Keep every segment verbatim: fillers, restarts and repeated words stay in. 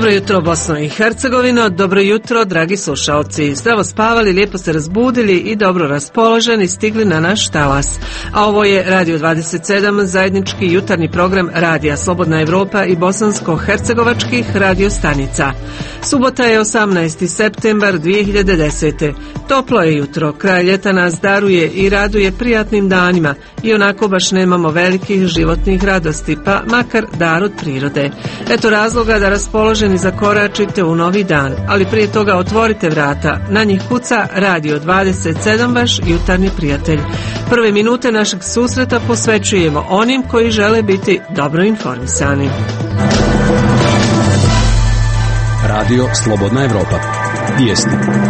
Dobro jutro Bosno i Hercegovino, dobro jutro dragi slušalci. Zdravo spavali, lijepo se razbudili i dobro raspoloženi stigli na naš talas. A ovo je Radio dvadeset sedam, zajednički jutarnji program Radija Slobodna Evropa i bosansko-hercegovačkih radio stanica. Subota je osamnaesti septembar dvije hiljade desete. Toplo je jutro, kraj ljeta nas daruje i raduje prijatnim danima i onako baš nemamo velikih životnih radosti, pa makar dar od prirode. Eto razloga da raspoloženi zakoračite u novi dan, ali prije toga otvorite vrata. Na njih kuca Radio dvadeset sedam, vaš jutarnji prijatelj. Prve minute našeg susreta posvećujemo onim koji žele biti dobro informisani. Radio Slobodna Evropa. Vijesti.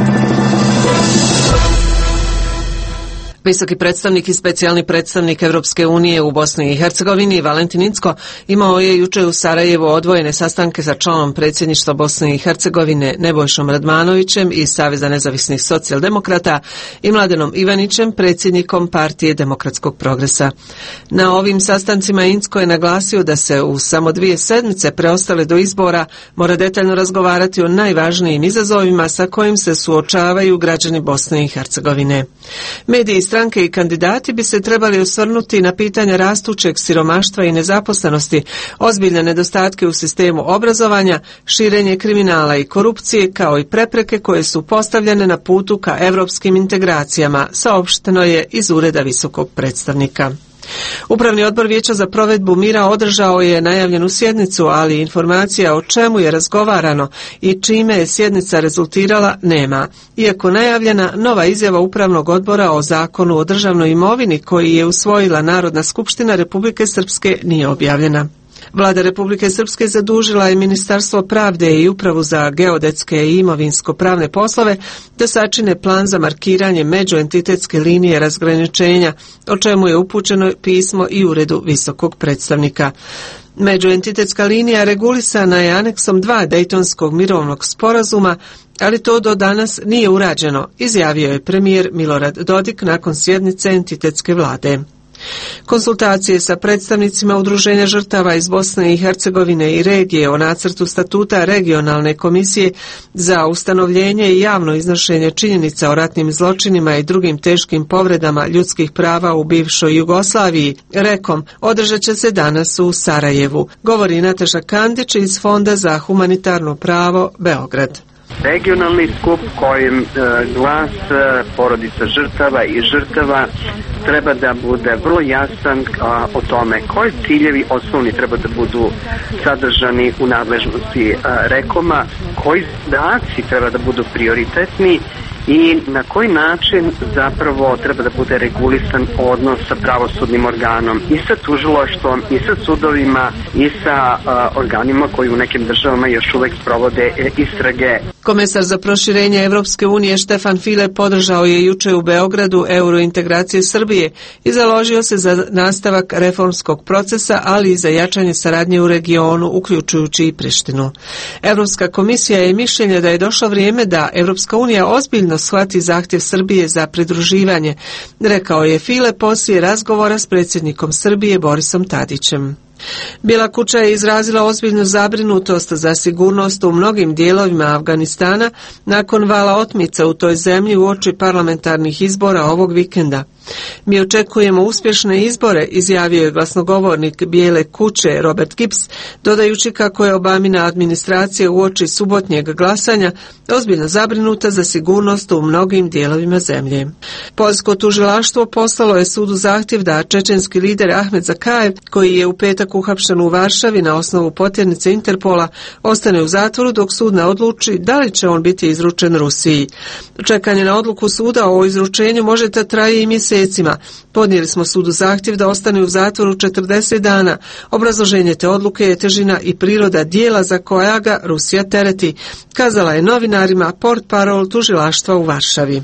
Visoki predstavnik i specijalni predstavnik Evropske unije u Bosni i Hercegovini Valentin Incko imao je juče u Sarajevu odvojene sastanke sa članom predsjedništva Bosne i Hercegovine Nebojšom Radmanovićem iz Saveza nezavisnih socijaldemokrata i Mladenom Ivanićem, predsjednikom Partije demokratskog progresa. Na ovim sastancima Incko je naglasio da se u samo dvije sedmice preostale do izbora mora detaljno razgovarati o najvažnijim izazovima sa kojim se suočavaju građani Bosne i Hercegovine. Mediji, stranke i kandidati bi se trebali osvrnuti na pitanja rastućeg siromaštva i nezaposlenosti, ozbiljne nedostatke u sistemu obrazovanja, širenje kriminala i korupcije, kao i prepreke koje su postavljene na putu ka evropskim integracijama, saopšteno je iz Ureda visokog predstavnika. Upravni odbor Vijeća za provedbu mira održao je najavljenu sjednicu, ali informacija o čemu je razgovarano i čime je sjednica rezultirala nema. Iako najavljena nova izjava Upravnog odbora o zakonu o državnoj imovini koji je usvojila Narodna skupština Republike Srpske nije objavljena. Vlada Republike Srpske zadužila je Ministarstvo pravde i Upravu za geodetske i imovinsko-pravne poslove da sačine plan za markiranje međuentitetske linije razgraničenja, o čemu je upućeno pismo i Uredu visokog predstavnika. Međuentitetska linija regulisana je aneksom dva Dejtonskog mirovnog sporazuma, ali to do danas nije urađeno, izjavio je premijer Milorad Dodik nakon sjednice entitetske vlade. Konsultacije sa predstavnicima udruženja žrtava iz Bosne i Hercegovine i regije o nacrtu statuta regionalne komisije za ustanovljenje i javno iznošenje činjenica o ratnim zločinima i drugim teškim povredama ljudskih prava u bivšoj Jugoslaviji, rekom, održat će se danas u Sarajevu, govori Nataša Kandić iz Fonda za humanitarno pravo Beograd. Regionalni skup kojim e, glas e, porodica žrtava i žrtava treba da bude vrlo jasan a, o tome koji ciljevi osnovni treba da budu sadržani u nadležnosti a, rekoma, koji zadaci treba da budu prioritetni i na koji način zapravo treba da bude regulisan odnos sa pravosudnim organom i sa tužilaštvom i sa sudovima i sa uh, organima koji u nekim državama još uvek sprovode e, istrage. Komesar za proširenje Evropske unije Štefan File podržao je juče u Beogradu eurointegracije Srbije i založio se za nastavak reformskog procesa, ali i za jačanje saradnje u regionu, uključujući i Prištinu. Evropska komisija je mišljenja da je došlo vrijeme da Evropska unija ozbiljno shvati zahtjev Srbije za pridruživanje, rekao je File poslije razgovora s predsjednikom Srbije Borisom Tadićem. Bijela kuća je izrazila ozbiljnu zabrinutost za sigurnost u mnogim dijelovima Afganistana nakon vala otmica u toj zemlji uoči parlamentarnih izbora ovog vikenda. Mi očekujemo uspješne izbore, izjavio je glasnogovornik Bijele kuće Robert Gibbs, dodajući kako je Obamina administracija uoči subotnjeg glasanja ozbiljno zabrinuta za sigurnost u mnogim dijelovima zemlje. Poljsko tužilaštvo poslalo je sudu zahtjev da čečenski lider Ahmed Zakajev, koji je u petak uhapšen u Varšavi na osnovu potjernice Interpola, ostane u zatvoru dok sud ne odluči da li će on biti izručen Rusiji. Čekanje na odluku suda o izručenju može da traje i mjesec. Podnijeli smo sudu zahtjev da ostane u zatvoru četrdeset dana. Obrazloženje te odluke je težina i priroda dijela za koja ga Rusija tereti, kazala je novinarima portparol tužilaštva u Varšavi.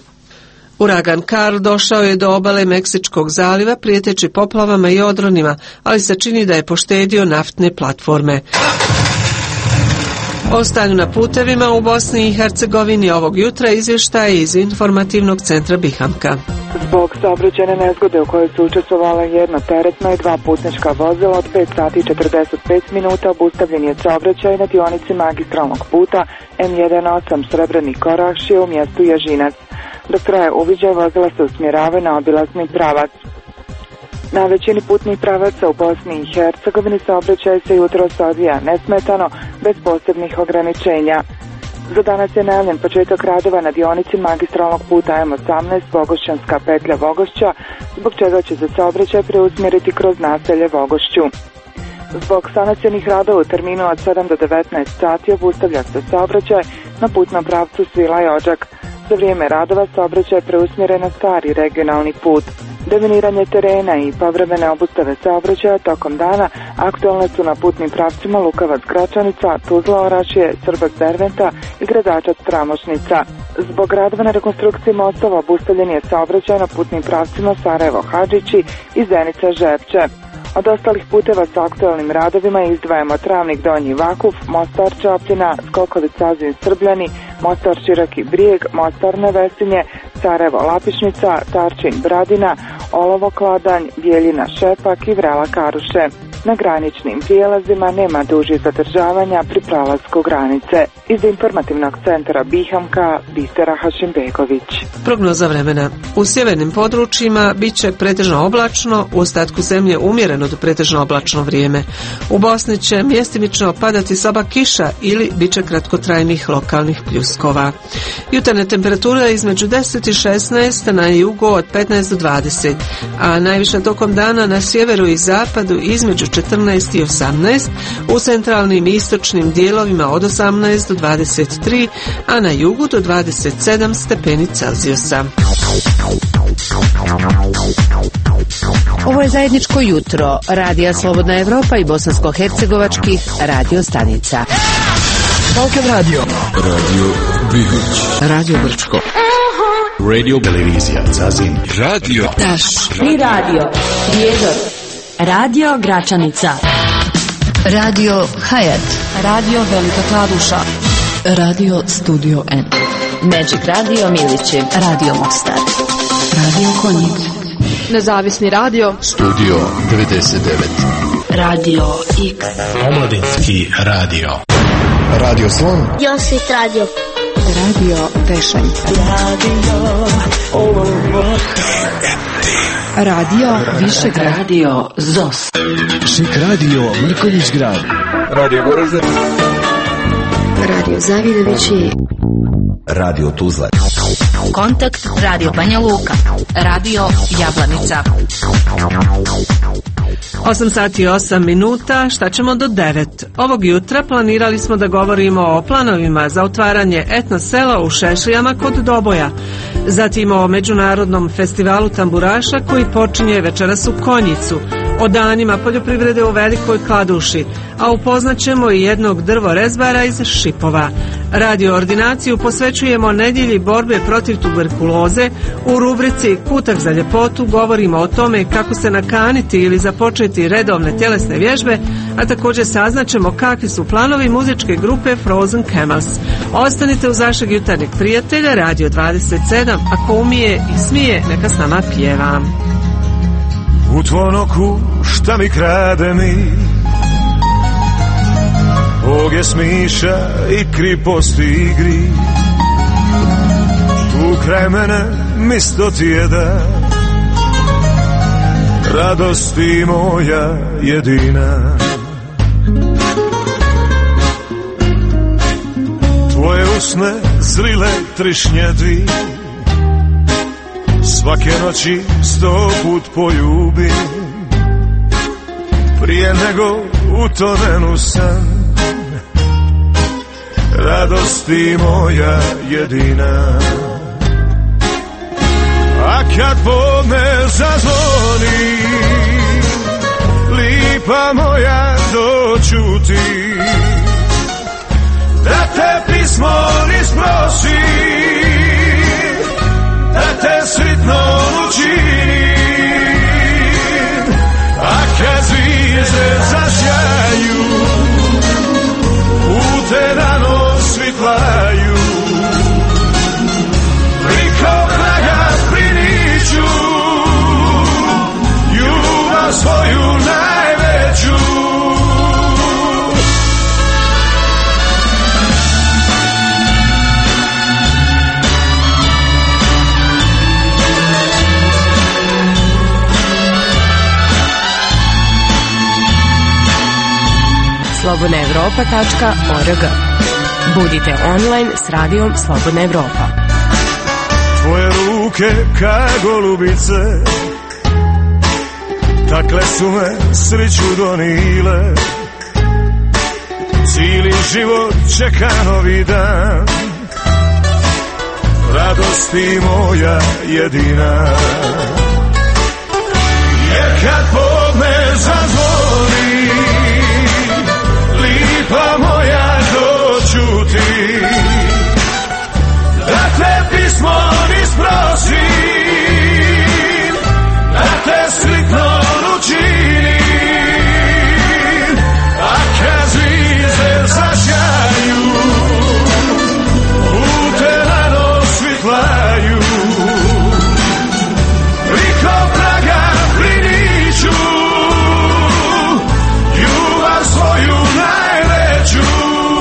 Uragan Karl došao je do obale Meksičkog zaliva prijeteći poplavama i odronima, ali se čini da je poštedio naftne platforme. O stanju na putevima u Bosni i Hercegovini ovog jutra izvještaj iz informativnog centra Bihamka. Zbog saobraćajne nezgode u kojoj su učestvovala jedno teretno i dva putnička vozila od pet sati i četrdeset pet minuta obustavljen je saobraćaj na dionici magistralnog puta M osam Srebreni Korašije u mjestu Ježinac. Dok traje uviđaj, vozila se usmjeravaju na obilazni pravac. Na većini putnih pravaca u Bosni i Hercegovini saobraćaj se jutros odvija nesmetano, bez posebnih ograničenja. Za danas je najavljen početak radova na dionici magistralnog puta M osamnaest Vogošćanska petlja Vogošća, zbog čega će se saobraćaj preusmjeriti kroz naselje Vogošću. Zbog sanacionih radova u terminu od sedam do devetnaest sati obustavlja se saobraćaj na putnom pravcu Svilaj Odžak. Za vrijeme radova saobraćaj preusmjeren na stari regionalni put. Deminiranje terena i povremene obustave saobraćaja tokom dana aktualne su na putnim pravcima Lukavac-Gračanica, Tuzla-Orašje, Srbac-Derventa i Gradačac-Tramošnica. Zbog radova na rekonstrukciji mostova obustavljen je saobraćaj na putnim pravcima Sarajevo-Hadžići i Zenica-Žepče. Od ostalih puteva sa aktualnim radovima izdvajamo Travnik Donji Vakuf, Mostar Čapljina, Skoković-Sazin Srbljani, Mostar Široki Brijeg, Mostar Nevesinje, Sarajevo Lapišnica, Tarčin Bradina, Olovo Kladanj, Bijeljina Šepak i Vrela Karuše. Na graničnim prijelazima nema dužih zadržavanja pri prelasku granice. Iz informativnog centra Bihamka, Bistera Hašimbegović. Prognoza vremena. U sjevernim područjima bit će pretežno oblačno, u ostatku zemlje umjereno do pretežno oblačno vrijeme. U Bosni će mjestimično padati slaba kiša ili bit će kratkotrajnih lokalnih pljuskova. Jutarnja temperatura je između deset i šesnaest, na jugu od petnaest do dvadeset, a najviše tokom dana na sjeveru i zapadu između četrnaest i osamnaest, u centralnim i istočnim dijelovima od osamnaest do dvadeset tri, a na jugu do dvadeset sedam stepeni Celzijusa. Ovo je zajedničko jutro Radija Slobodna Evropa i bosansko-hercegovačkih radio stanica. Balkan Radio, Radio Bihoć, Radio Brčko, Radio Televizija Zazin, Radio Taš i Radio Prijedor, Radio Gračanica, Radio Hayat, Radio Velika Kladuša, Radio Studio N, Magic Radio Milići, Radio Mostar, Radio Konjic, Nezavisni radio Studio devedeset devet, Radio X, Omladinski radio, Radio Slon, Josip Radio, Radio Tešanj, Radio Višeg, Radio Zos, Šik Radio Mrkonjić Grad, Radio Goražde, Radio Zavidovići, Radio Tuzla, Kontakt Radio Banja Luka, Radio Jablanica. osam sati i osam minuta, šta ćemo do devet? Ovog jutra planirali smo da govorimo o planovima za otvaranje etno sela u Šešlijama kod Doboja. Zatim o Međunarodnom festivalu tamburaša koji počinje večeras u Konjicu, o danima poljoprivrede u Velikoj Kladuši, a upoznaćemo i jednog drvorezbara iz Šipova. Radio ordinaciju posvećujemo nedjelji borbe protiv tuberkuloze. U rubrici Kutak za ljepotu govorimo o tome kako se nakaniti ili započeti redovne tjelesne vježbe, a također saznaćemo kakvi su planovi muzičke grupe Frozen Camels. Ostanite uz vašeg jutarnjeg prijatelja Radio dvadeset sedam, ako umije i smije, neka s nama pjeva. U tvojom oku šta mi krade mi, oge smiša i kriposti igri. Tu kraj mene misto ti je da radosti moja jedina. Tvoje usne zrile trišnjedi, svake noći sto put poljubim, prije nego utonem u san. Radosti moja jedina. A kad podne zazvoni, lipa moja doćuti, da te pismo isprosi, da te svitno učinim. A kad zvijezde zasjaju, pute rano svitlaju, priko praga priniću, slobodna evropa tačka org. Budite online s radijom Slobodna Evropa. Tvoje ruke ka golubice, takle su me sriću donile. Cijeli život čeka novi dan, radosti moja jedina. Jer kad Bog me zazvoni, lipa moja doću ti, da te pismo nisprosim, da te slikno učinim. A kad zvizde zasjaju, pute na nos svitlaju, priko praga priniću ljubav svoju najveću.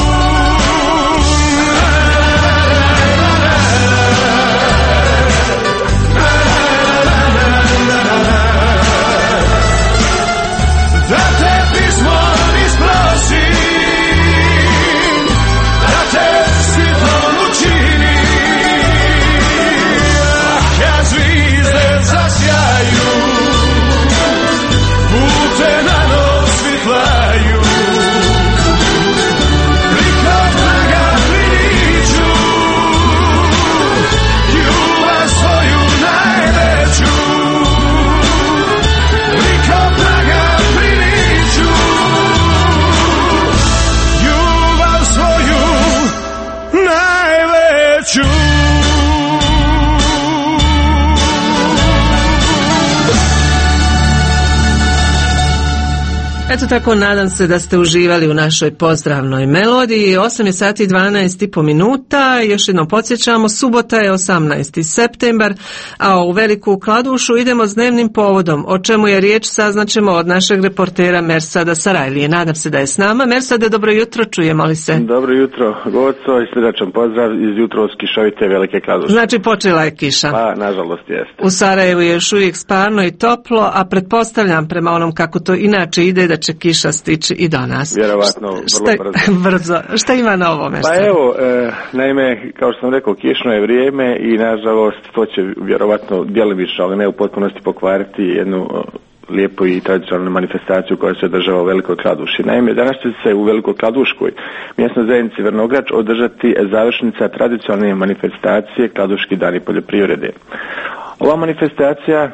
Eto tako, nadam se da ste uživali u našoj pozdravnoj melodiji. osam je sati i dvanaest i po minuta. Još jednom podsjećamo, subota je osamnaesti septembar, a u Veliku Kladušu idemo s dnevnim povodom. O čemu je riječ saznaćemo od našeg reportera Mersada Sarajlije. Nadam se da je s nama. Mersade, dobro jutro, čujemo li se? Dobro jutro, Goco, i srdačan pozdrav iz jutros kišovite Velike Kladuše. Znači, počela je kiša. Pa, nažalost, jeste. U Sarajevu je još uvijek sparno i toplo, a pretpostavljam prema onom kako to inače ide da će kiša stići i do nas. Vjerovatno, vrlo šta, brzo. brzo. Šta ima na ovome? Pa evo, e, naime, kao što sam rekao, kišno je vrijeme i nažalost to će vjerovatno djelomično, ali ne u potpunosti pokvariti jednu lijepu i tradicionalnu manifestaciju koja se održava u Velikoj Kladuši. Naime, danas će se u Velikoj Kladuškoj mjesnoj zajednici Vrnograč održati završnica tradicionalne manifestacije Kladuški dani poljoprivrede. Ova manifestacija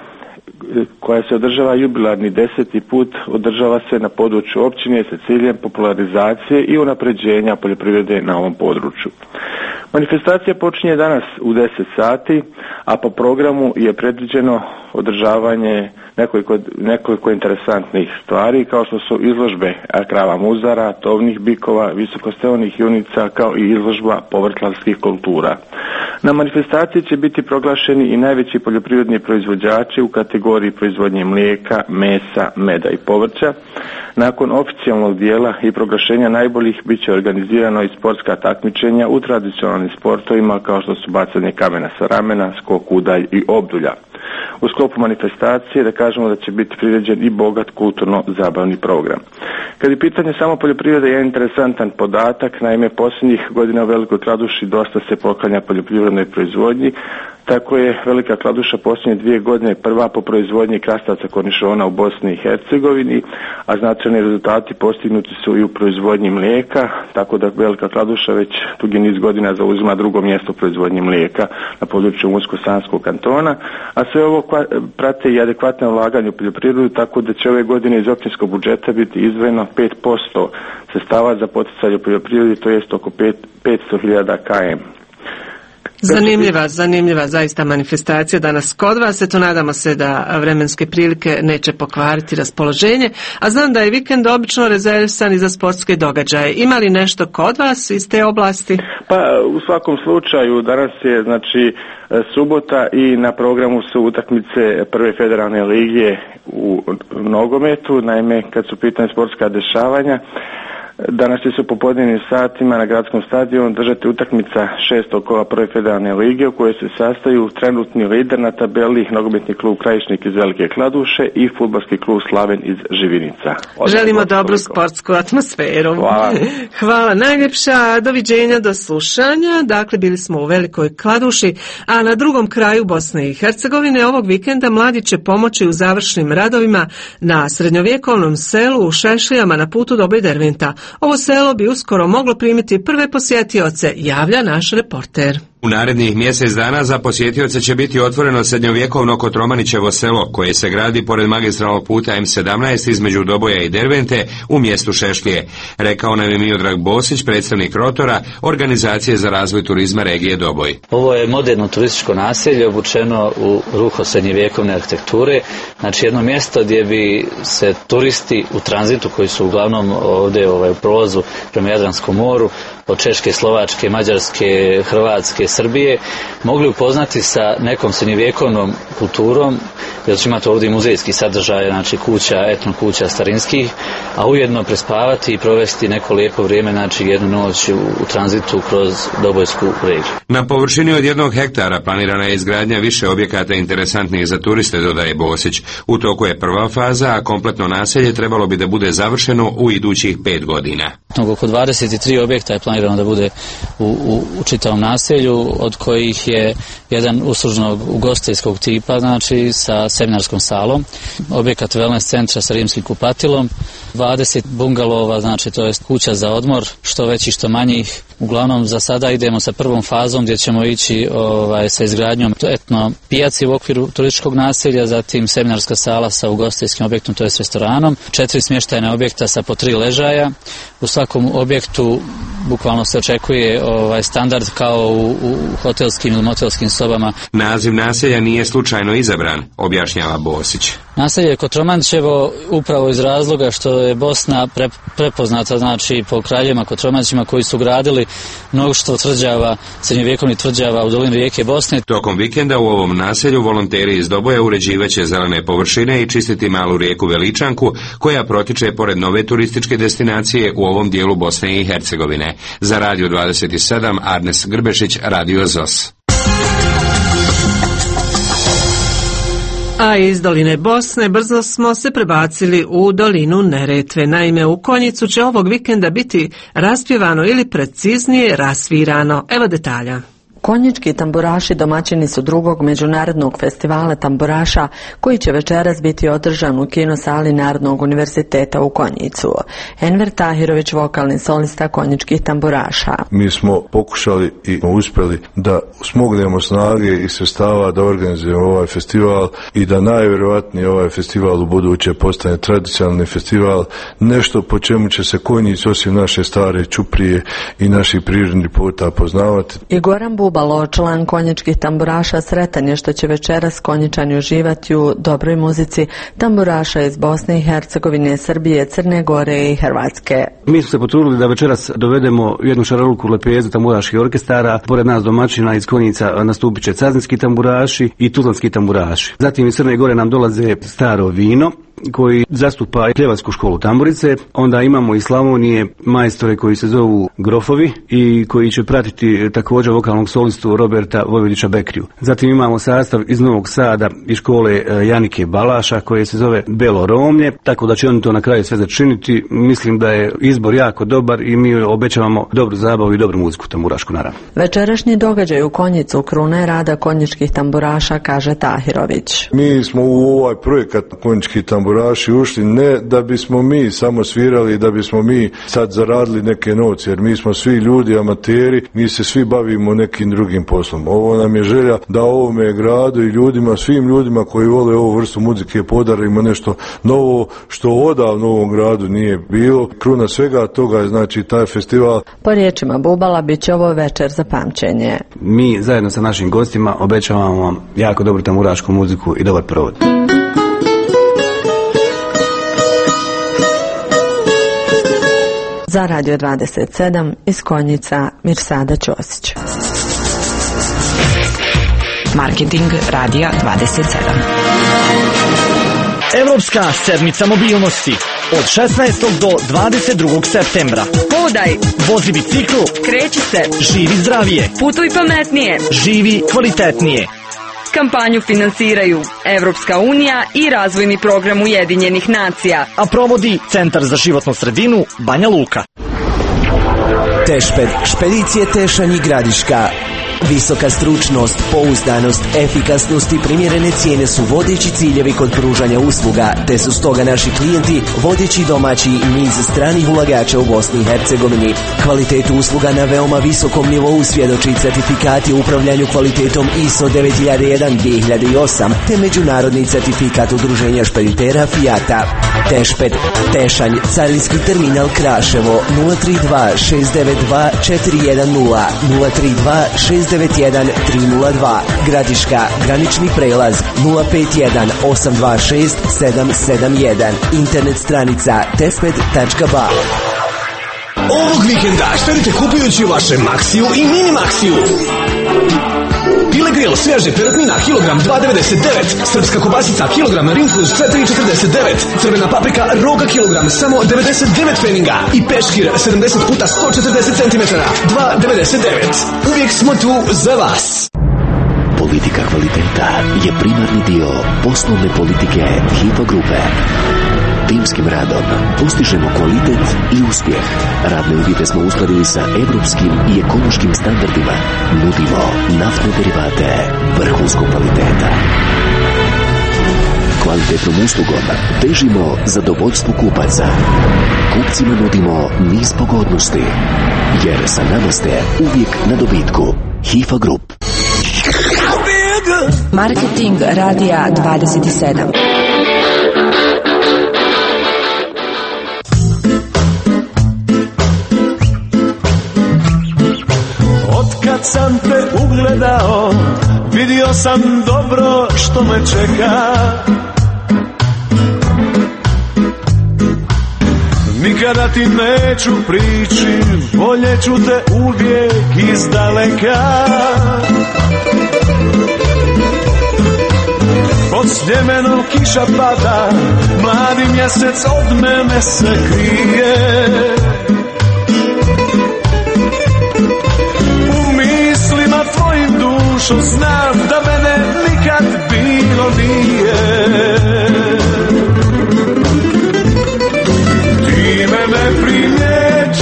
koja se održava jubilarni deseti put, održava se na području općine sa ciljem popularizacije i unapređenja poljoprivrede na ovom području. Manifestacija počinje danas u deset sati, a po programu je predviđeno održavanje nekoliko, nekoliko interesantnih stvari, kao što su izložbe krava muzara, tovnih bikova, visokosteonih junica, kao i izložba povrtlarskih kultura. Na manifestaciji će biti proglašeni i najveći poljoprivredni proizvođači u kategoriji proizvodnje mlijeka, mesa, meda i povrća. Nakon oficijalnog dijela i proglašenja najboljih bit će organizirano i sportska takmičenja u tradicionalnim sportovima kao što su bacanje kamena sa ramena, skok, udalj i obdulja. U sklopu manifestacije da kažemo da će biti priređen i bogat kulturno-zabavni program. Kad je pitanje samo poljoprivrede, je interesantan podatak, naime posljednjih godina u Velikoj Kladuši dosta se poklanja poljoprivrednoj proizvodnji. Tako je Velika Kladuša posljednje dvije godine prva po proizvodnji krastavca kornišona u Bosni i Hercegovini, a značajni rezultati postignuti su i u proizvodnji mlijeka, tako da Velika Kladuša već dugi niz godina zauzima drugo mjesto u proizvodnji mlijeka na području Unsko-Sanskog kantona, a sve ovo prate i adekvatne ulaganje u poljoprivredu, tako da će ove godine iz općinskog budžeta biti izdvojeno pet posto sredstava za poticanje poljoprivredi, to jest oko petsto hiljada km. Zanimljiva, zanimljiva zaista manifestacija danas kod vas. Eto, nadamo se da vremenske prilike neće pokvariti raspoloženje. A znam da je vikend obično rezervisan i za sportske događaje. Ima li nešto kod vas iz te oblasti? Pa u svakom slučaju danas je znači subota i na programu su utakmice prve federalne lige u nogometu. Naime, kad su pitanje sportska dešavanja, Danas će se u popodnevnim satima na gradskom stadionu držati utakmica šestog kola prve federalne lige u kojoj se sastaju trenutni lider na tabeli nogometni klub Krajišnik iz Velike Kladuše i fudbalski klub Slaven iz Živinica. Odmah želimo dobru sportsku atmosferu. Hvala. Hvala najljepša, doviđenja, do slušanja. Dakle, bili smo u Velikoj Kladuši, a na drugom kraju Bosne i Hercegovine ovog vikenda mladi će pomoći u završnim radovima na srednjovjekovnom selu u Šešlijama na putu do Derventa. Ovo selo bi uskoro moglo primiti prve posjetioce, javlja naš reporter. U narednih mjesec dana za posjetioce će biti otvoreno srednjovjekovno Kotromanićevo selo, koje se gradi pored magistralnog puta em sedamnaest između Doboja i Dervente u mjestu Šešlije. Rekao nam je Miodrag Bosić, predstavnik Rotora, organizacije za razvoj turizma regije Doboj. Ovo je moderno turističko naselje obučeno u ruho srednjovjekovne arhitekture, znači jedno mjesto gdje bi se turisti u tranzitu, koji su uglavnom ovdje ovaj, u prolazu prema Jadranskom moru, od Češke, Slovačke, Mađarske, Hrvatske, Srbije, mogli upoznati sa nekom srednjovjekovnom kulturom, jer će imati ovdje muzejski sadržaj, znači kuća, etno kuća starinskih, a ujedno prespavati i provesti neko lijepo vrijeme, znači jednu noć u, u tranzitu kroz Dobojsku regiju. Na površini od jednog hektara planirana je izgradnja više objekata interesantnih za turiste, dodaje Bosić. U toku je prva faza, a kompletno naselje trebalo bi da bude završeno u idućih pet godina. Oko dvadeset tri objekta je planirano da bude u, u, u čitavom naselju, od kojih je jedan uslužnog ugostiteljskog tipa, znači sa seminarskom salom, objekat wellness centra sa rimskim kupatilom, dvadeset bungalova, znači to jest kuća za odmor, što veći što manjih. Uglavnom za sada idemo sa prvom fazom gdje ćemo ići ovaj, sa izgradnjom etno pijaci u okviru turističkog naselja, zatim seminarska sala sa ugostiteljskim objektom, to jest restoranom, četiri smještajna objekta sa po tri ležaja. U svakom objektu bukvalno se očekuje ovaj, standard kao u, u hotelskim ili motelskim sobama. Naziv naselja nije slučajno izabran, objašnjava Bosić. Naselje Kotromanićevo upravo iz razloga što je Bosna pre, prepoznata, znači po kraljevima Kotromanićima koji su gradili mnoštvo tvrđava, srednjovjekovnih tvrđava u dolini rijeke Bosne. Tokom vikenda u ovom naselju volonteri iz Doboja uređivaće zelene površine i čistiti malu rijeku Veličanku, koja protiče pored nove turističke destinacije u ovom dijelu Bosne i Hercegovine. Za Radio dvadeset sedam, Arnes Grbešić, Radio Z O S. A iz doline Bosne brzo smo se prebacili u dolinu Neretve. Naime, u Konjicu će ovog vikenda biti raspjevano ili preciznije rasvirano. Evo detalja. Konjički tamburaši domaćini su drugog međunarodnog festivala tamburaša koji će večeras biti održan u kinosali Narodnog univerziteta u Konjicu. Enver Tahirović, vokalni solista konjičkih tamburaša. Mi smo pokušali i uspjeli da smognemo snage i sredstava da organizujemo ovaj festival i da najvjerojatnije ovaj festival u buduće postane tradicionalni festival, nešto po čemu će se Konjic osim naše stare Ćuprije i naših prirodnih puta poznavati. I Goran Bubalo, član konjičkih tamburaša, sretan je što će večeras Konjičani uživati u dobroj muzici tamburaša iz Bosne i Hercegovine, Srbije, Crne Gore i Hrvatske. Mi smo se potrudili da večeras dovedemo jednu šaroliku lepezu tamburaških orkestara. Pored nas domaćina iz Konjica nastupit će cazinski tamburaši i tuzlanski tamburaši. Zatim iz Crne Gore nam dolaze Staro Vino, koji zastupa Pljevačku školu tamburice. Onda imamo iz Slavonije majstore koji se zovu Grofovi i koji će pratiti također vokalnog solistu Roberta Vojvodića Bekriju. Zatim imamo sastav iz Novog Sada i škole Janike Balaša koje se zove Belo Romlje, tako da će oni to na kraju sve začiniti. Mislim da je izbor jako dobar i mi obećavamo dobru zabavu i dobru muziku tamburašku, naravno. Večerašnji događaj u Konjicu kruna je rada konjičkih tamburaša, kaže Tahirović. Mi smo u ovaj projekat konjičkih tamburaša ušli ne da bismo mi samo svirali, da bismo mi sad zaradili neke novce, jer mi smo svi ljudi amateri, mi se svi bavimo nekim drugim poslom. Ovo nam je želja da ovome gradu i ljudima, svim ljudima koji vole ovu vrstu muzike podarimo nešto novo što odavno u ovom gradu nije bilo. Kruna svega toga je znači taj festival. Po riječima Bubala bit će ovo večer za pamćenje. Mi zajedno sa našim gostima obećavamo vam jako dobru tamburašku muziku i dobar provod. Za Radio dvadeset sedam iz Konjica, Mirsada Ćosić. Marketing Radija dvadeset sedam. Evropska sedmica mobilnosti. od šesnaestog do dvadeset drugog septembra. Hodaj, vozi bicikl, kreći se, živi zdravije, putuj pametnije, živi kvalitetnije. Kampanju finansiraju Evropska unija i razvojni program Ujedinjenih nacija. A provodi Centar za životnu sredinu Banja Luka. Tešped, špedicije Tešanj i Gradiška. Visoka stručnost, pouzdanost, efikasnost i primjerene cijene su vodeći ciljevi kod pružanja usluga, te su stoga naši klijenti vodeći domaći i niz stranih ulagača u Bosni i Hercegovini. Kvalitetu usluga na veoma visokom nivou svjedoči certifikati o upravljanju kvalitetom I S O devet hiljada jedan dvije hiljade osam te međunarodni certifikat udruženja špeditera Fijata. Tešped, Tešanj, carinski terminal Kraševo, nula tri dva šest devet dva četiri jedan nula, nula tri dva šest devet jedan tri nula dva. Gradiška, granični prelaz nula pet jedan osam dva šest sedam sedam jedan. Internet stranica tesped tačka ba. Ovog vikenda štedite kupujući u vašem Maxiju i Mini Maxiju. Pile grill svježe perutnina kilogram dva devedeset devet, srpska kobasica kilogram Rinfuz četiri četrdeset devet, crvena paprika Roga kilogram samo devedeset devet pfenninga i peškir sedamdeset puta sto četrdeset centimetara dva devedeset devet. Uvijek smo tu za vas. Politika kvaliteta je primarni dio poslovne politike Hifa grupe. Timskim radom postižemo kvalitet i uspjeh. Radne uvjete smo uskladili sa evropskim i ekološkim standardima. Nudimo naftne derivate vrhunskog kvaliteta. Kvalitetnom uslugom težimo zadovoljstvu kupaca. Kupcima nudimo niz pogodnosti, jer sa nama ste uvijek na dobitku. Hifa Group. Marketing radija dvadeset sedam. Kad sam te ugledao, vidio sam dobro što me čeka. Nikada ti neću prići, voljeću te uvijek izdaleka. Pod sljemeno kiša pada, mladi mjesec od mene se krije. Tvojim dušom znam da mene nikad bilo nije. Ti me ne primjećuješ,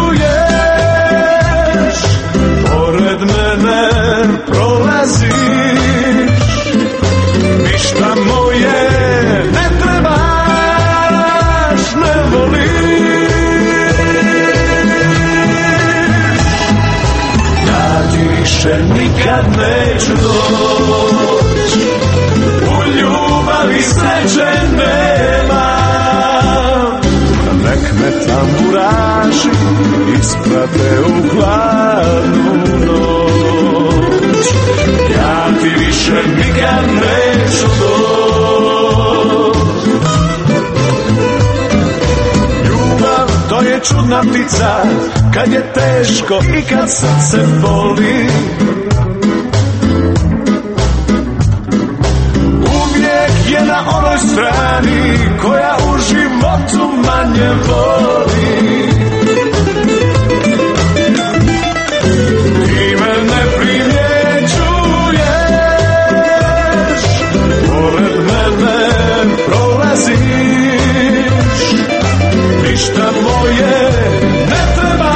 pored mene prolaziš, ništa moje ne trebaš, ne voliš. Više nikad neću doć, u ljubavi sreće nema. Nek me tamburaši isprate u hladnu noć. Ja ti više nikad neću doć. Ljubav to je čudna ptica, kad je teško i kad srce boli. Uvijek je na onoj strani koja u životu manje voli. Ti me ne primjećuješ, pored mene prolaziš, ništa moje ne treba.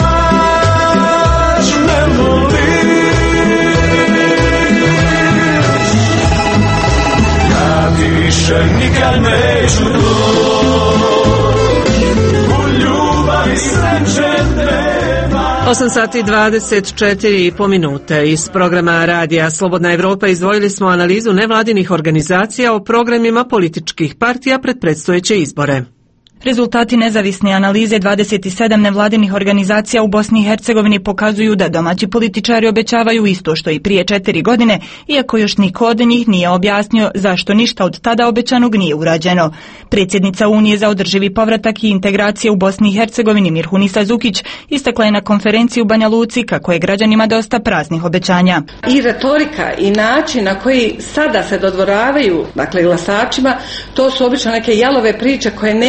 Više nikad neću doć, u ljubavi sreće nema. osam sati dvadeset četiri i po minute. Iz programa Radija Slobodna Evropa izdvojili smo analizu nevladinih organizacija o programima političkih partija pred predstojeće izbore. Rezultati nezavisne analize dvadeset sedam nevladinih organizacija u Bosni i Hercegovini pokazuju da domaći političari obećavaju isto što i prije četiri godine, iako još niko od njih nije objasnio zašto ništa od tada obećanog nije urađeno. Predsjednica Unije za održivi povratak i integracije u Bosni i Hercegovini Mirhunisa Zukić istakla je na konferenciji u Banja Luci kako je građanima dosta praznih obećanja. I retorika i način na koji sada se dodvoravaju, dakle, glasačima, to su obično neke jalove priče koje nemaju svoj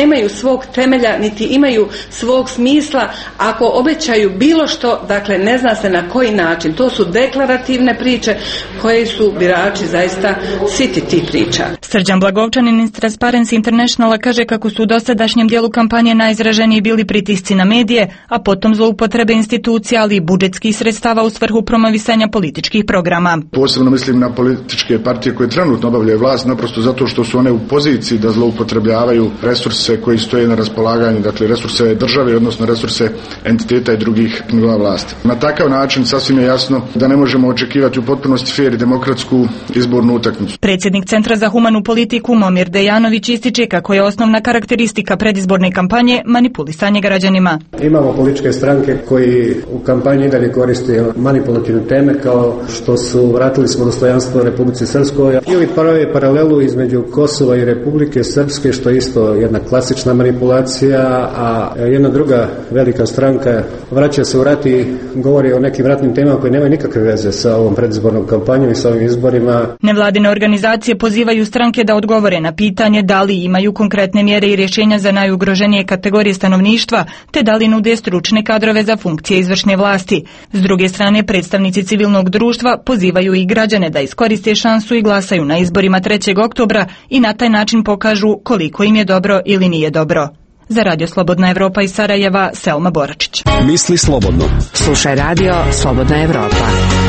svog temelja, niti imaju svog smisla ako obećaju bilo što, dakle ne zna se na koji način. To su deklarativne priče koje su birači zaista siti tih priča. Srđan Blagovčanin iz Transparency Internationala kaže kako su u dosadašnjem dijelu kampanje najizraženiji bili pritisci na medije, a potom zloupotrebe institucija, ali i budžetskih sredstava u svrhu promovisanja političkih programa. Posebno mislim na političke partije koje trenutno obavljaju vlast, naprosto zato što su one u poziciji da zloupotrebljavaju resurse koji stoje na raspolaganju, dakle resurse države, odnosno resurse entiteta i drugih nivoa vlasti. Na takav način sasvim je jasno da ne možemo očekivati u potpunosti fer i demokratsku izbornu utakmicu. Predsjednik Centra za humanu politiku Momir Dejanović ističe kako je osnovna karakteristika predizborne kampanje manipulisanje građanima. Imamo političke stranke koji u kampanji dalje koriste manipulativne teme kao što su vratili smo dostojanstvo Republici Srpskoj ili prave paralelu između Kosova i Republike Srpske, što je isto jedna klasična manipulacija, a jedna druga velika stranka vraća se u rat i govori o nekim ratnim temama koje nemaju nikakve veze sa ovom predizbornom kampanjom i sa ovim izborima. Nevladine organizacije pozivaju stranke da odgovore na pitanje da li imaju konkretne mjere i rješenja za najugroženije kategorije stanovništva, te da li nude stručne kadrove za funkcije izvršne vlasti. S druge strane, predstavnici civilnog društva pozivaju i građane da iskoriste šansu i glasaju na izborima trećeg oktobra i na taj način pokažu koliko im je dobro ili nije dobro. Za Radio Slobodna Evropa iz Sarajeva, Selma Boračić. Misli slobodno. Slušaj Radio Slobodna Evropa.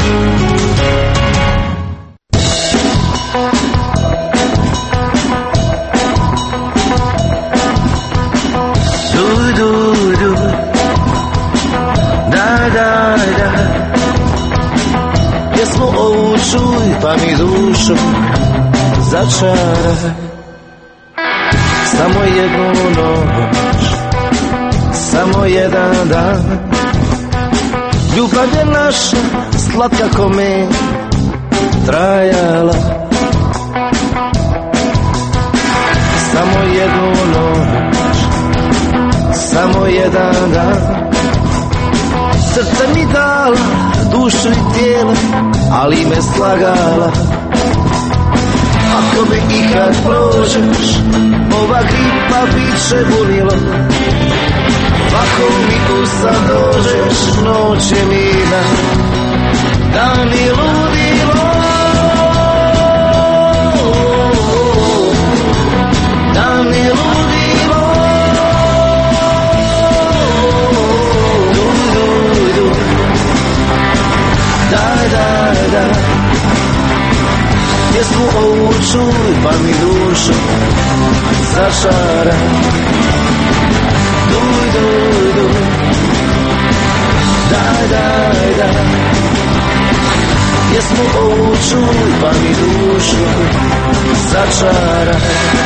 Du, du, du. Da, da, da. Pjesmu ovu čuj pa mi dušu začaraj. Samo jednu noć, samo jedan dan. Ljubav je naša slatka ko med trajala. Samo jednu noć, samo jedan dan. Srce mi dala, dušu i tijelo, ali me slagala. Ako me ikad prođeš, ova gripa bit će bunilo. Ako mi usan dođeš, noć je mirna, dan je ludilo. Dan je ludilo. Du, du, du. Daj, daj, daj. Pjesmu ovu čuj pa mi dušu začaraj. Duj, duj, duj. Daj, daj, daj. Pjesmu ovu čuj pa mi dušu začaraj.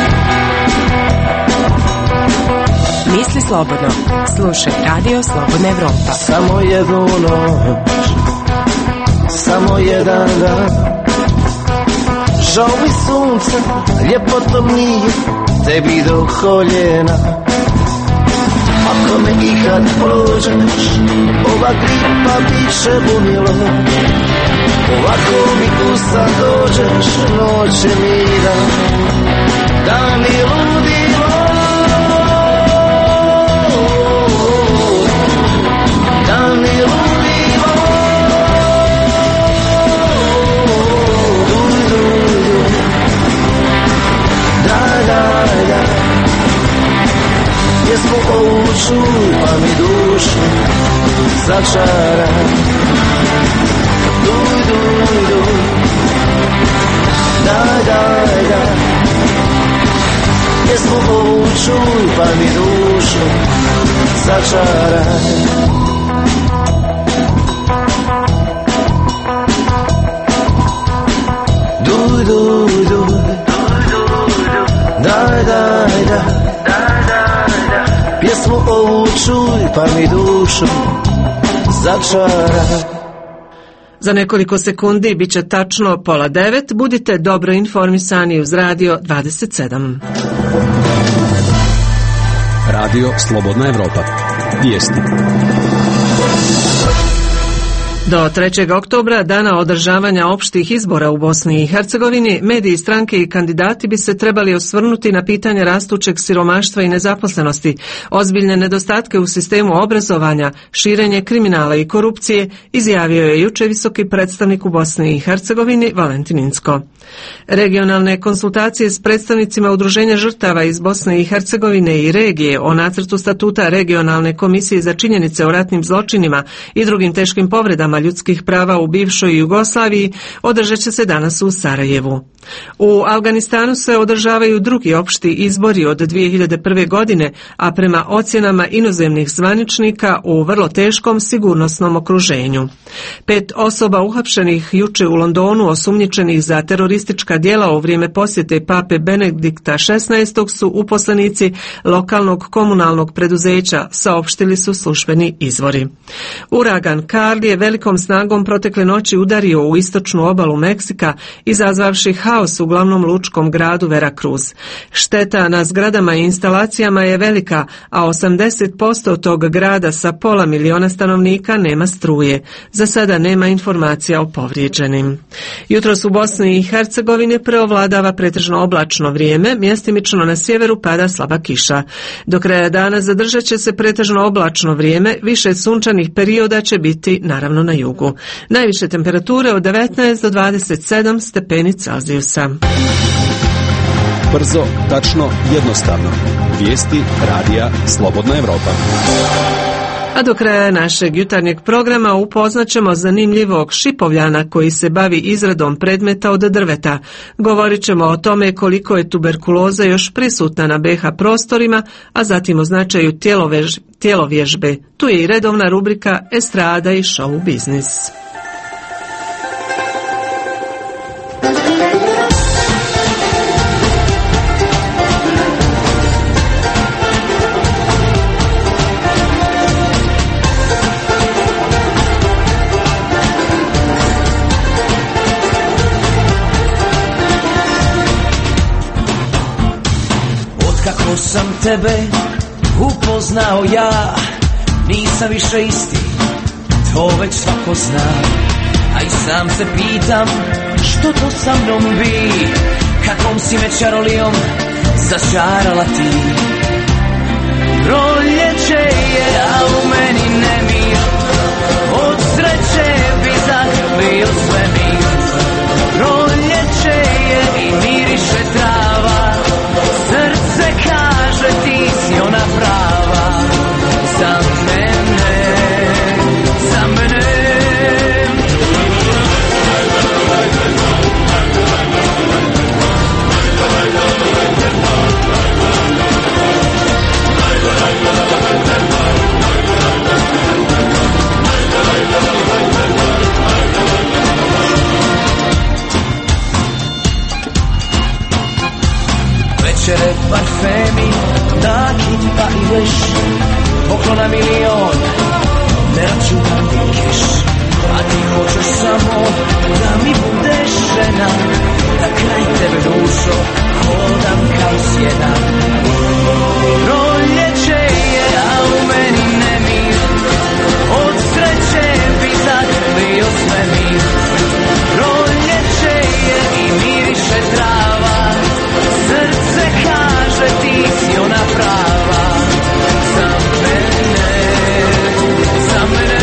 Misli slobodno. Slušaj Radio Slobodna Evropa. Samo jednu noć, samo jedan dan. Žao mi sunce, ljepotom nije tebi do koljena. Ako me ikad prođeš, ova gripa bit će bunilo. Ovako mi usan dođeš, noć je mira, dan je ludilo. Dan je ludilo. Daj, daj. Pjesmu ovu čuj pa mi dušu začaraj. Duj, duj, duj. Daj, daj, daj. Pjesmu ovu čuj pa mi dušu začaraj. Duj, duj, duj. Daj, daj, daj. Pjesmu ovu čuj pa mi dušu začaraj. Za nekoliko sekundi bit će tačno pola devet. Budite dobro informisani uz Radio dvadeset sedam. Radio Slobodna Evropa. Vijesti. Do trećeg oktobra, dana održavanja opštih izbora u Bosni i Hercegovini, mediji, stranke i kandidati bi se trebali osvrnuti na pitanje rastućeg siromaštva i nezaposlenosti, ozbiljne nedostatke u sistemu obrazovanja, širenje kriminala i korupcije, izjavio je juče visoki predstavnik u Bosni i Hercegovini Valentin Incko. Regionalne konsultacije s predstavnicima Udruženja žrtava iz Bosne i Hercegovine i regije o nacrtu statuta Regionalne komisije za činjenice o ratnim zločinima i drugim teškim povredama ljudskih prava u bivšoj Jugoslaviji održat će se danas u Sarajevu. U Afganistanu se održavaju drugi opšti izbori od dvije hiljade prve. godine, a prema ocjenama inozemnih zvaničnika u vrlo teškom sigurnosnom okruženju. Pet osoba uhapšenih juče u Londonu osumnjičenih za teroristička djela u vrijeme posjete pape Benedikta šesnaestog su uposlenici lokalnog komunalnog preduzeća, saopštili su službeni izvori. Uragan Karl je velikom snagom protekle noći udario u istočnu obalu Meksika, izazvavši haos u glavnom lučkom gradu Veracruz. Šteta na zgradama i instalacijama je velika, a osamdeset posto tog grada sa pola miliona stanovnika nema struje. Za sada nema informacija o povrijeđenim. Jutros u Bosni i Hercegovini preovladava pretežno oblačno vrijeme, mjestimično na sjeveru pada slaba kiša. Do kraja dana zadržat će se pretežno oblačno vrijeme, više sunčanih perioda će biti naravno na jugu. Najviše temperature od devetnaest do dvadeset sedam stepeni Celzijusa. Brzo, tačno, jednostavno. Vijesti radija Slobodna Evropa. A do kraja našeg jutarnjeg programa upoznaćemo zanimljivog Šipovljana koji se bavi izradom predmeta od drveta. Govorit ćemo o tome koliko je tuberkuloza još prisutna na be ha prostorima, a zatim o značaju tjelovež, tjelovježbe. Tu je i redovna rubrika Estrada i show biznis. Kako sam tebe upoznao ja, nisam više isti, to već svako zna. A i sam se pitam što to sa mnom bi, kakvom si me čarolijom začarala ti. Proljeće je, a u meni nemir, od sreće bi zagrlio svemir. Proljeće je i miriše trava, srce kaže ti si ona prava za mene, za mene. Večere, parfemi, nakit pa i leš, poklona milion, ne računam ni keš. A ti hoćeš samo da mi budeš žena, da kraj tebe dušo hodam kao sjena. Proljeće je, a u meni nemir, od sreće bi zagrlio svemir. Proljeće je i miriše trava, srce kaže ti si ona prava za mene, za mene.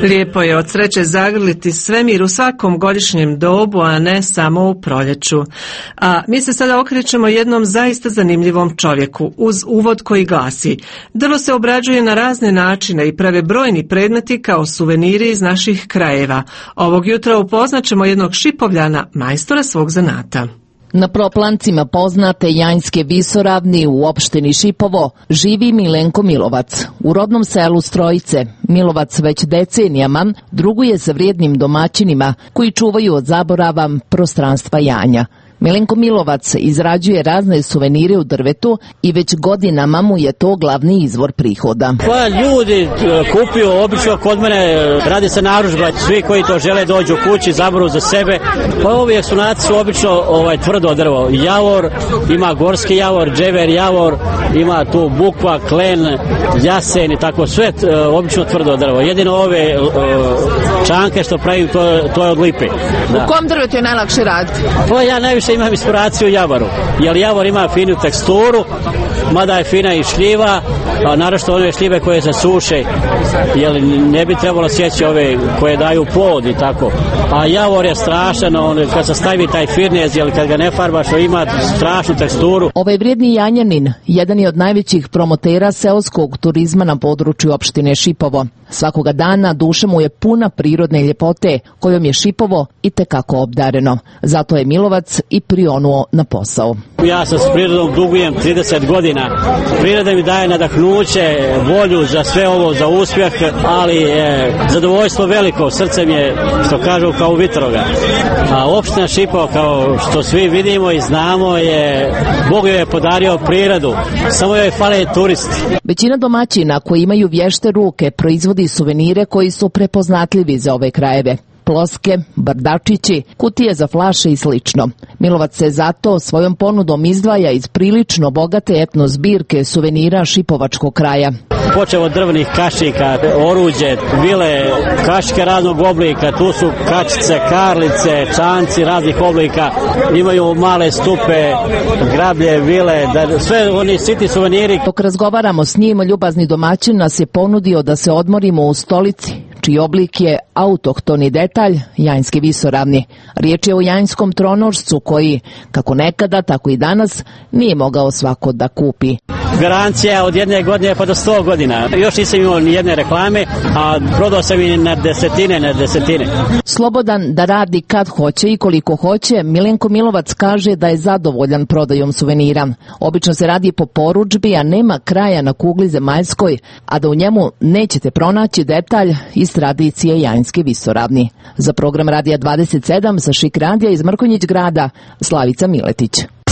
Lijepo je od sreće zagrliti svemir u svakom godišnjem dobu, a ne samo u proljeću. A mi se sada okrećemo jednom zaista zanimljivom čovjeku, uz uvod koji glasi: drvo se obrađuje na razne načine i prave brojni predmeti kao suveniri iz naših krajeva. Ovog jutra upoznaćemo jednog Šipovljana, majstora svog zanata. Na proplancima poznate Janjske visoravni u opštini Šipovo živi Milenko Milovac. U rodnom selu Strojice Milovac već decenijama druguje sa vrijednim domaćinima koji čuvaju od zaborava prostranstva Janja. Milenko Milovac izrađuje razne suvenire u drvetu i već godinama mu je to glavni izvor prihoda. Pa ljudi kupuju obično kod mene, radi se narudžba, svi koji to žele dođu kući, zaboru za sebe. Pa ovi eksonaci su obično ovaj, tvrdo drvo. Javor, ima gorski javor, džever javor, ima tu bukva, klen, jasen i tako sve, obično tvrdo drvo. Jedino ove čanke što pravim, to, to je od lipe. Da. U kom drvetu je najlakše raditi? Pa ja najviše imam inspiraciju u javoru, jer javor ima finu teksturu, mada je fina i šljiva, a naročito one šljive koje se suše, jer ne bi trebalo sjeći ove koje daju plod i tako. A javor je strašan, on, kad se stavi taj firnez, jer kad ga ne farbaš, ima strašnu teksturu. Ovaj vrijedni Janjanin jedan je od najvećih promotera seoskog turizma na području opštine Šipovo. Svakoga dana duša mu je puna prirodne ljepote, kojom je Šipovo i tekako obdareno. Zato je Milovac i prionuo na posao. Ja sa prirodom dugujem trideset godina. Priroda mi daje nadahnuće, volju za sve ovo, za uspjeh, ali je zadovoljstvo veliko, srce mi je, što kažu, kao vitroga. A opština Šipovo, kao što svi vidimo i znamo, je Bog joj je podario prirodu, samo joj fale turisti. Većina domaćina koji imaju vješte ruke proizvodi suvenire koji su prepoznatljivi za ove krajeve. Ploske, brdačići, kutije za flaše i slično. Milovac se zato svojom ponudom izdvaja iz prilično bogate etno zbirke suvenira šipovačkog kraja. Počeo od drvenih kašika, oruđe, vile, kašike raznog oblika, tu su kačice, karlice, čanci raznih oblika, imaju male stupe, grablje, vile, da, sve oni sitni suveniri. Dok razgovaramo s njim, ljubazni domaćin nas je ponudio da se odmorimo u stolici, čiji oblik je autohtoni detalj Janjske visoravni. Riječ je o janjskom tronožcu koji, kako nekada, tako i danas, nije mogao svako da kupi. Garancija od jedne godine pa do sto godina. Još nisam imao ni jedne reklame, a prodao sam i na desetine, na desetine. Slobodan da radi kad hoće i koliko hoće, Milenko Milovac kaže da je zadovoljan prodajom suvenira. Obično se radi po porudžbi, a nema kraja na kugli zemaljskoj, a da u njemu nećete pronaći detalj iz tradicije Janjske visoravni. Za program Radija dvadeset sedam sa Šik radija iz Mrkonjić grada, Slavica Miletić.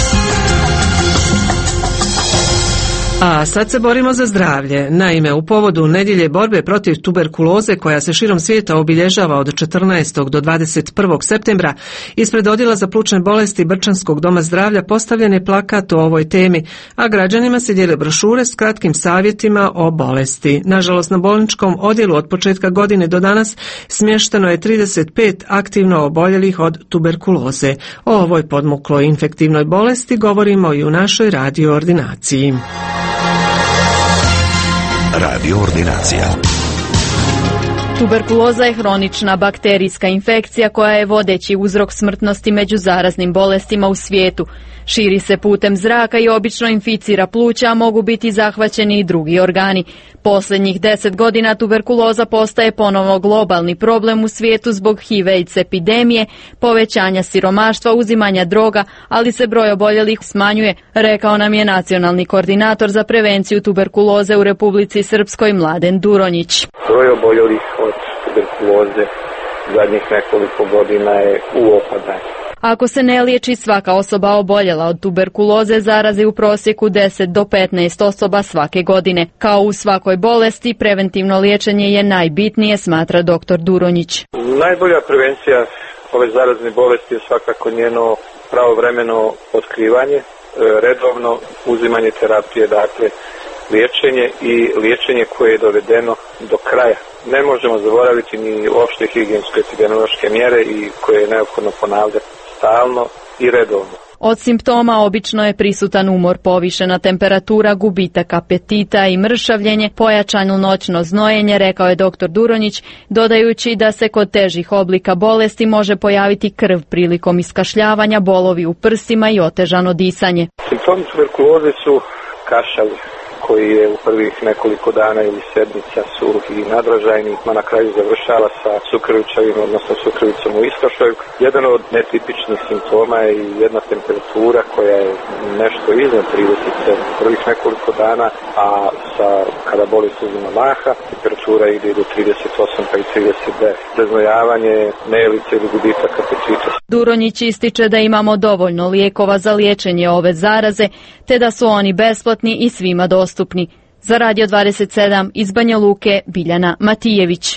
A sad se borimo za zdravlje. Naime, u povodu nedjelje borbe protiv tuberkuloze koja se širom svijeta obilježava od četrnaestog do dvadeset prvog septembra, ispred Odjela za plućne bolesti Brčanskog doma zdravlja postavljen je plakat o ovoj temi, a građanima se dijele brošure s kratkim savjetima o bolesti. Nažalost, na bolničkom odjelu od početka godine do danas smješteno je trideset pet aktivno oboljelih od tuberkuloze. O ovoj podmukloj infektivnoj bolesti govorimo i u našoj radio ordinaciji. Radio ordinacija. Tuberkuloza je hronična bakterijska infekcija koja je vodeći uzrok smrtnosti među zaraznim bolestima u svijetu. Širi se putem zraka i obično inficira pluća, a mogu biti zahvaćeni i drugi organi. Posljednjih deset godina tuberkuloza postaje ponovo globalni problem u svijetu zbog H I V AIDS epidemije, povećanja siromaštva, uzimanja droga, ali se broj oboljelih smanjuje, rekao nam je nacionalni koordinator za prevenciju tuberkuloze u Republici Srpskoj Mladen Duronjić. Broj oboljelih od tuberkuloze zadnjih nekoliko godina je u opadanju. Ako se ne liječi, svaka osoba oboljela od tuberkuloze zarazi u prosjeku deset do petnaest osoba svake godine. Kao u svakoj bolesti, preventivno liječenje je najbitnije, smatra doktor Duronjić. Najbolja prevencija ove zarazne bolesti je svakako njeno pravovremeno otkrivanje, redovno uzimanje terapije, dakle liječenje i liječenje koje je dovedeno do kraja. Ne možemo zaboraviti ni opšte higijensko-epidemiološke mjere i koje je neophodno ponavljati stalno i redovno. Od simptoma obično je prisutan umor, povišena temperatura, gubitak apetita i mršavljenje, pojačano noćno znojenje, rekao je doktor Duronjić, dodajući da se kod težih oblika bolesti može pojaviti krv prilikom iskašljavanja, bolovi u prsima i otežano disanje. Simptomi tuberkuloze su kašalj, koji je u prvih nekoliko dana ili sedmica su i nadražajni, a na kraju završava sa sukrovicavim, odnosno sukrovicom u istošaju. Jedan od netipičnih simptoma je i jedna temperatura koja je nešto iznad trideset prvih nekoliko dana, a sa, kada bolest uzima maha, temperatura ide do trideset osam pa i trideset devet. Preznojavanje, nejelice ili gubitak apetita. Duronjić ističe da imamo dovoljno lijekova za liječenje ove zaraze, te da su oni besplatni i svima dostupni. Za Radio dvadeset sedam iz Banja Luke, Biljana Matijević.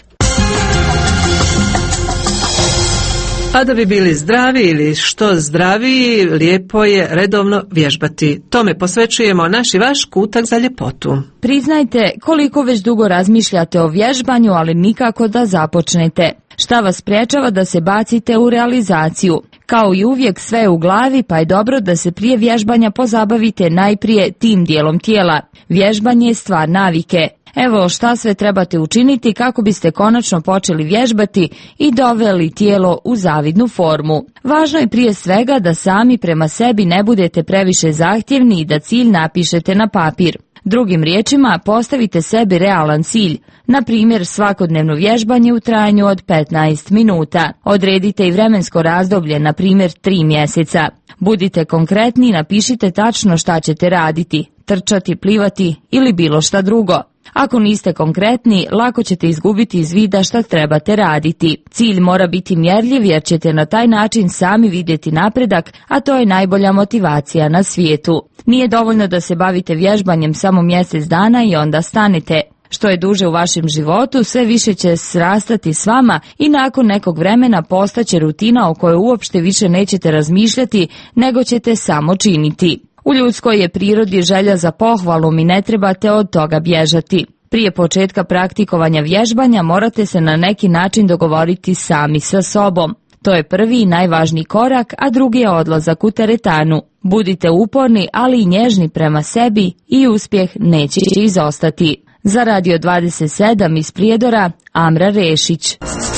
A da bi bili zdravi ili što zdraviji, lijepo je redovno vježbati. Tome posvećujemo naš i vaš kutak za ljepotu. Priznajte koliko već dugo razmišljate o vježbanju, ali nikako da započnete. Šta vas sprječava da se bacite u realizaciju? Kao i uvijek sve je u glavi, pa je dobro da se prije vježbanja pozabavite najprije tim dijelom tijela. Vježbanje je stvar navike. Evo šta sve trebate učiniti kako biste konačno počeli vježbati i doveli tijelo u zavidnu formu. Važno je prije svega da sami prema sebi ne budete previše zahtjevni i da cilj napišete na papir. Drugim riječima, postavite sebi realan cilj, na primjer svakodnevno vježbanje u trajanju od petnaest minuta. Odredite i vremensko razdoblje, na primjer tri mjeseca. Budite konkretni i napišite tačno šta ćete raditi, trčati, plivati ili bilo šta drugo. Ako niste konkretni, lako ćete izgubiti iz vida šta trebate raditi. Cilj mora biti mjerljiv jer ćete na taj način sami vidjeti napredak, a to je najbolja motivacija na svijetu. Nije dovoljno da se bavite vježbanjem samo mjesec dana i onda stanete. Što je duže u vašem životu, sve više će srastati s vama i nakon nekog vremena postaće rutina o kojoj uopšte više nećete razmišljati, nego ćete samo činiti. U ljudskoj je prirodi želja za pohvalom i ne trebate od toga bježati. Prije početka praktikovanja vježbanja morate se na neki način dogovoriti sami sa sobom. To je prvi i najvažniji korak, a drugi je odlazak u teretanu. Budite uporni, ali i nježni prema sebi i uspjeh neće izostati. Za Radio dvadeset sedam iz Prijedora, Amra Rešić.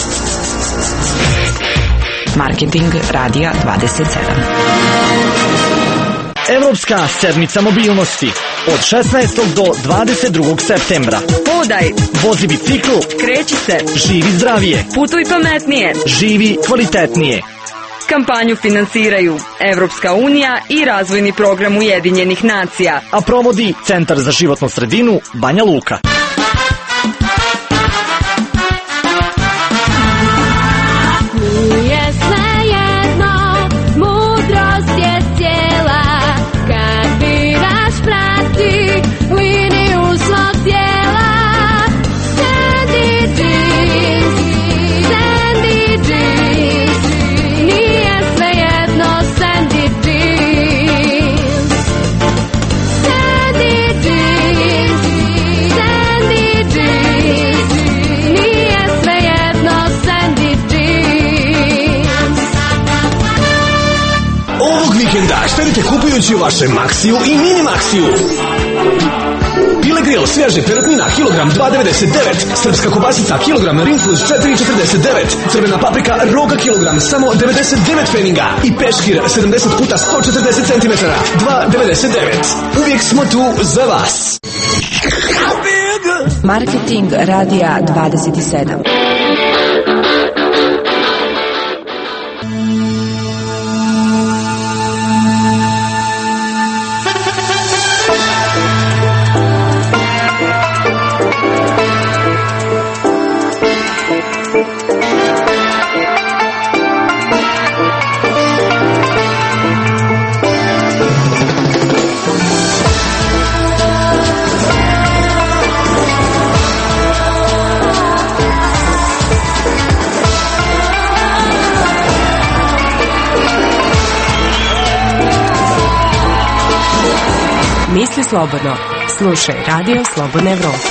Marketing Radija dvadeset sedam. Evropska sedmica mobilnosti od šesnaestog do dvadeset drugog septembra. Hodaj, vozi bicikl, kreći se, živi zdravije, putuj pametnije, živi kvalitetnije. Kampanju finansiraju Evropska unija i razvojni program Ujedinjenih nacija. A provodi Centar za životnu sredinu Banja Luka. Štedite kupujući u vašem Maxiju i Mini Maxiju. Pile grill svježe perutnina kilogram dva devedeset devet, srpska kobasica kilogram Rim plus četiri četrdeset devet, crvena paprika roga kilogram samo devedeset devet pfenninga i peškir sedamdeset puta sto četrdeset centimetara dva devedeset devet. Uvijek smo tu za vas. Marketing Radija dvadeset sedam. Misli slobodno. Slušaj Radio Slobodna Evropa.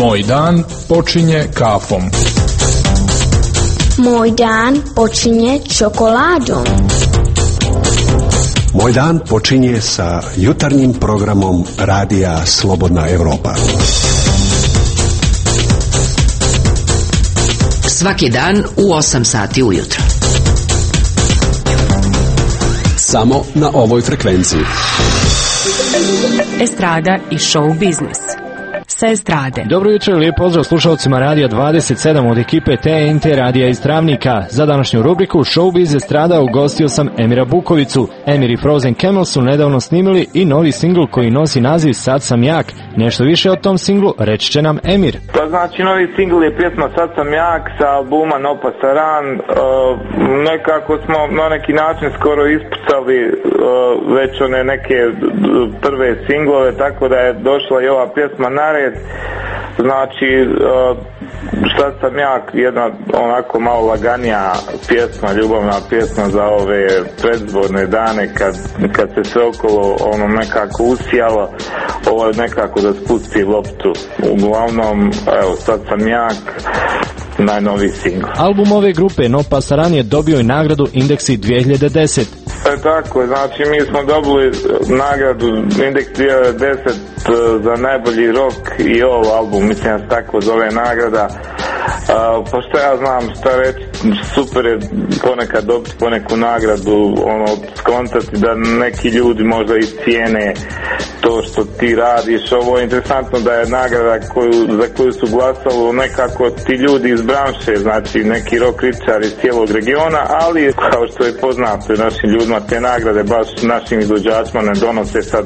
Moj dan počinje kafom. Moj dan počinje čokoladom. Moj dan počinje sa jutarnjim programom Radija Slobodna Evropa. Svaki dan u osam sati ujutro. Samo na ovoj frekvenciji. Estrada i show biznis. Sa estrade. Dobro jutro i lijep pozdrav slušalcima Radija dvadeset sedam od ekipe T N T Radija iz Travnika. Za današnju rubriku Showbiz Estrada ugostio sam Emira Bukovicu. Emir i Frozen Camel su nedavno snimili i novi singl koji nosi naziv Sad sam jak. Nešto više o tom singlu reći će nam Emir. Pa znači novi singl je pjesma Sad sam jak sa albuma No Pasaran. Uh, nekako smo na neki način skoro ispucali uh, već one neke prve singlove, tako da je došla i ova pjesma na red. Znači, uh, Sad sam jak, jedna onako malo laganija pjesma, ljubavna pjesma za ove predizborne dane kad, kad se sve okolo ono nekako usijalo, ovo je nekako da spusti loptu. Uglavnom, evo, Sad sam jak, najnoviji singl. Album ove grupe No Pasaran je dobio i nagradu Indeksi dvije hiljade deset. E tako, znači mi smo dobili nagradu Indeks dvije hiljade deset za najbolji rock i ovo album, mislim da se tako zove nagrada. Uh, pa što ja znam šta reći, super je ponekad dobiti poneku nagradu, ono, skontati da neki ljudi možda i cijene to što ti radiš. Ovo je interesantno da je nagrada koju, za koju su glasali nekako ti ljudi iz branše, znači neki rock kritičari iz cijelog regiona, ali kao što je poznato našim ljudima, te nagrade baš našim izvođačima ne donose sad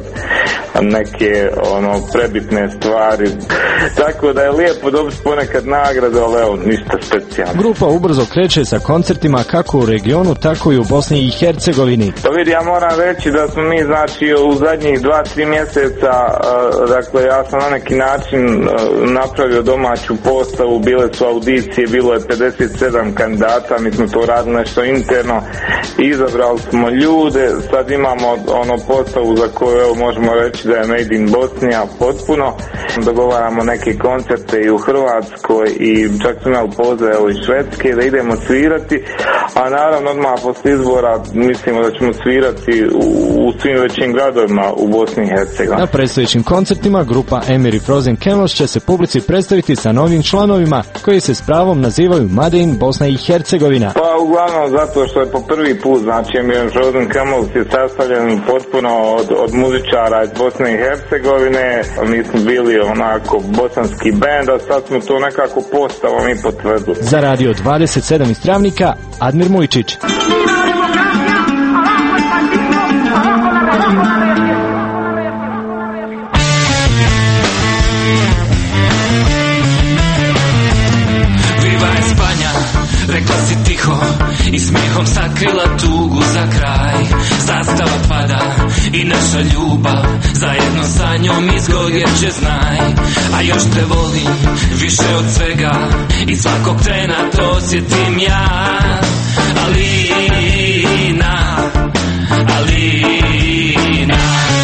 neke ono prebitne stvari, tako da je lijepo dobiti ponekad nagradu, ali evo, ništa specijalno. Grupa ubrzo kreće sa koncertima kako u regionu, tako i u Bosni i Hercegovini. Pa vidi, ja moram reći da smo mi, znači, u zadnjih dva, tri mjeseca, uh, dakle, ja sam na neki način uh, napravio domaću postavu, bile su audicije, bilo je pedeset sedam kandidata, mi smo to radili nešto interno, izabrali smo ljude, sad imamo ono postavu za koju, evo, možemo reći da je made in Bosnija potpuno. Dogovaramo neke koncerte i u Hrvatskoj i čak smo imali pozive iz Švedske da idemo svirati, a naravno odmah posle izbora mislimo da ćemo svirati u, u svim većim gradovima u Bosni i Hercegovini. Na predstojećim koncertima grupa Emir i Frozen Camels će se publici predstaviti sa novim članovima koji se s pravom nazivaju Made in Bosna i Hercegovina. Pa uglavnom zato što je po prvi put, znači Emir i Frozen Camels je sastavljen potpuno od, od muzičara iz Bosne i Hercegovine. Mi smo bili onako bosanski bend, a sad smo to nekako postavom i potvrdili. Za Radio dvadeset sedam iz Travnika, Admir Mujčić. Viva Espanja, rekla si tiho i smijehom sakrila tugu za kraj. Zastava pada i naša ljubav zajedno sa njom izgorjet će, znaj. A još te volim više od svega i svakog trena to osjetim ja. Alina, Alina.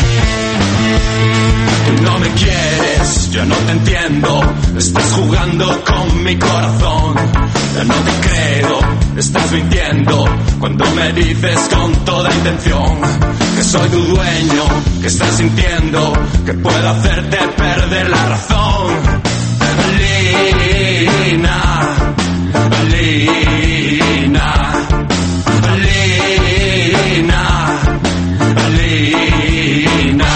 No me quieres, yo no te entiendo. Estás jugando con mi corazón. No te creo, estás mintiendo cuando me dices con toda intención que soy tu dueño, que estás sintiendo que puedo hacerte perder la razón. Alina, Alina, Alina, Alina.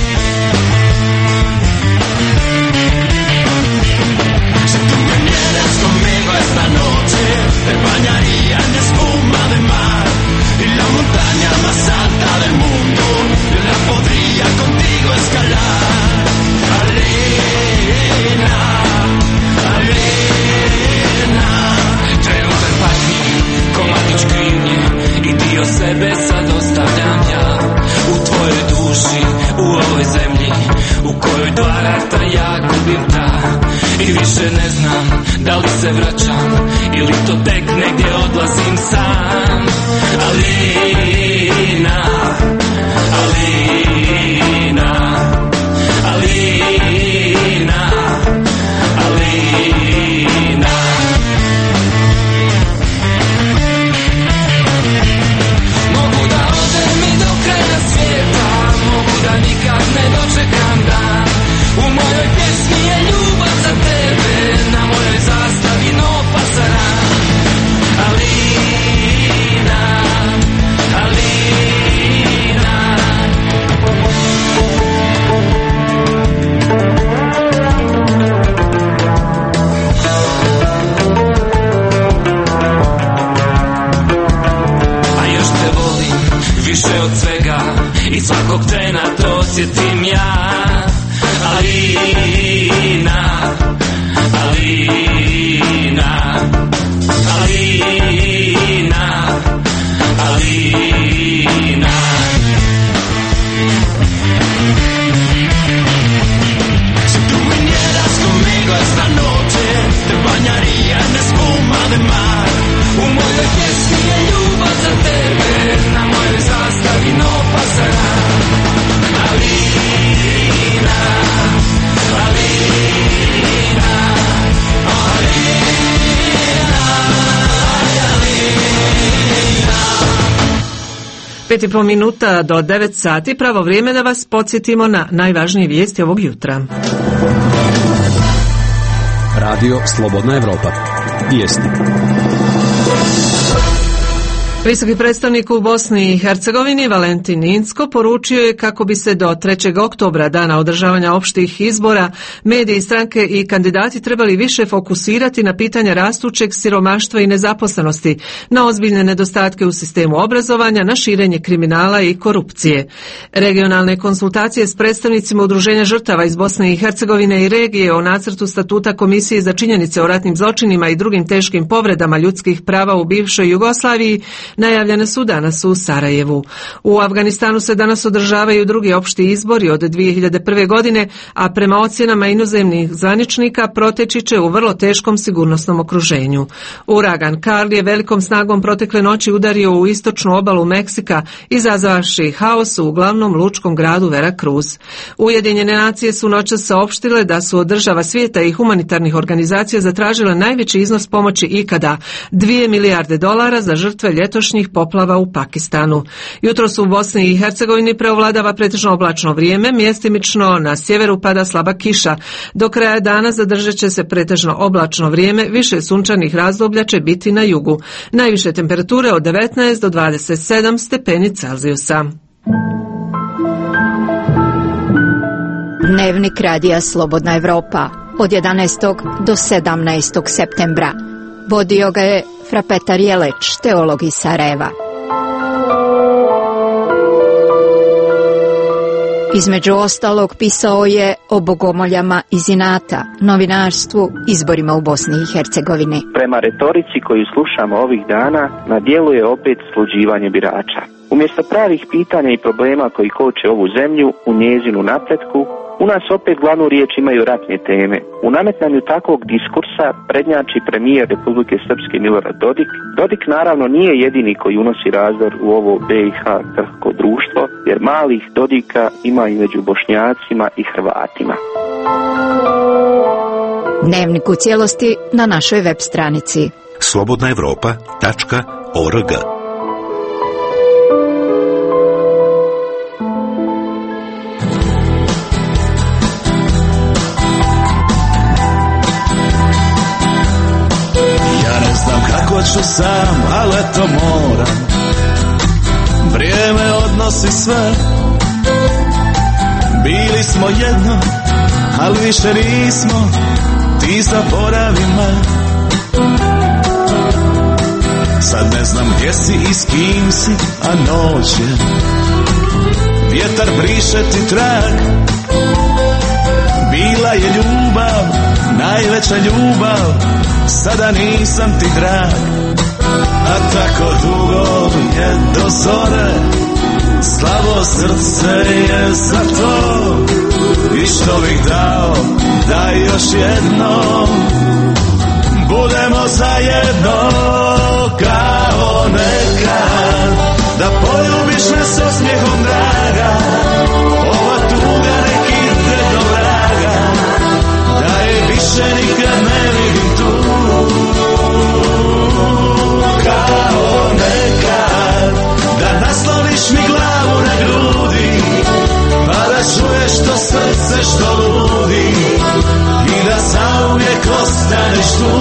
Si tú vinieras conmigo esta noche, te bañaría en espuma de mar y la montaña más alta del mundo yo la podría contigo escalar. Alina, Alina. više od svega i svakog trena to osjetim ja. Alina, Alina, Alina, Alina. Si tú vinieras conmigo esta noche, te bañaría en espuma de mar. Un modo que sigue ljubav za tebe, na moje zastavi no pasará. Alina, Alina, Alina, Alina. Pet i pol minuta do devet sati, pravo vrijeme da vas podsjetimo na najvažnije vijesti ovog jutra. Radio Slobodna Evropa. Vijesti. Visoki predstavnik u Bosni i Hercegovini Valentin Incko poručio je kako bi se do trećeg oktobra, dana održavanja opštih izbora, mediji, stranke i kandidati trebali više fokusirati na pitanja rastućeg siromaštva i nezaposlenosti, na ozbiljne nedostatke u sistemu obrazovanja, na širenje kriminala i korupcije. Regionalne konsultacije s predstavnicima Udruženja žrtava iz Bosne i Hercegovine i regije o nacrtu statuta Komisije za činjenice o ratnim zločinima i drugim teškim povredama ljudskih prava u bivšoj Jugoslaviji najavljene su danas u Sarajevu. U Afganistanu se danas održavaju drugi opšti izbori od dvije hiljade prve. godine, a prema ocjenama inozemnih zvaničnika proteći će u vrlo teškom sigurnosnom okruženju. Uragan Karl je velikom snagom protekle noći udario u istočnu obalu Meksika, izazvavši haos u glavnom lučkom gradu Veracruz. Ujedinjene nacije su noćas saopštile da su od država svijeta i humanitarnih organizacija zatražile najveći iznos pomoći ikada, dvije milijarde dolara za žrtve ljetošnjih poplava u Pakistanu. Jutros u Bosni i Hercegovini preovladava pretežno oblačno vrijeme, mjestimično na sjeveru pada slaba kiša. Do kraja dana zadržat će se pretežno oblačno vrijeme, više sunčanih razdoblja će biti na jugu. Najviše temperature od devetnaest do dvadeset sedam stepeni Celzijusa. Dnevnik radija Slobodna Evropa od jedanaestog do sedamnaestog septembra. Vodio ga je Frapetar Jeleć, teolog iz Sarajeva. Između ostalog pisao je o bogomoljama iz inata, novinarstvu, izborima u Bosni i Hercegovini. Prema retorici koju slušamo ovih dana, na djelu je opet sluđivanje birača. Umjesto pravih pitanja i problema koji koče ovu zemlju u njezinu napretku, u nas opet glavnu riječ imaju ratne teme. U nametnanju takvog diskursa prednjači premijer Republike Srpske Milorad Dodik. Dodik naravno nije jedini koji unosi razdor u ovo B i H krhko društvo, jer malih Dodika ima i među Bošnjacima i Hrvatima. Dnevnik u cijelosti na našoj web stranici slobodna evropa tačka org. Ću sam, ali eto moram. Vrijeme odnosi sve. Bili smo jedno, ali više nismo. Ti zaboravi me. Sad ne znam gdje si i s kim si, a noć je. Vjetar briše ti trag. Bila je ljubav, najveća ljubav. Sada nisam ti drag, a tako dugo je do zore. Slabo srce je za to. I što bih dao, daj još jednom. Budemo zajedno kao nekad. Da poljubiš me s osmijehom draga. Ova tuga nek ide do vraga. Da je više nikad ne vidim tu. Kao nekad. Da nasloniš mi glavu na grudi. Pa da čuješ to srce što ludi. I da zauvijek ostaneš tu.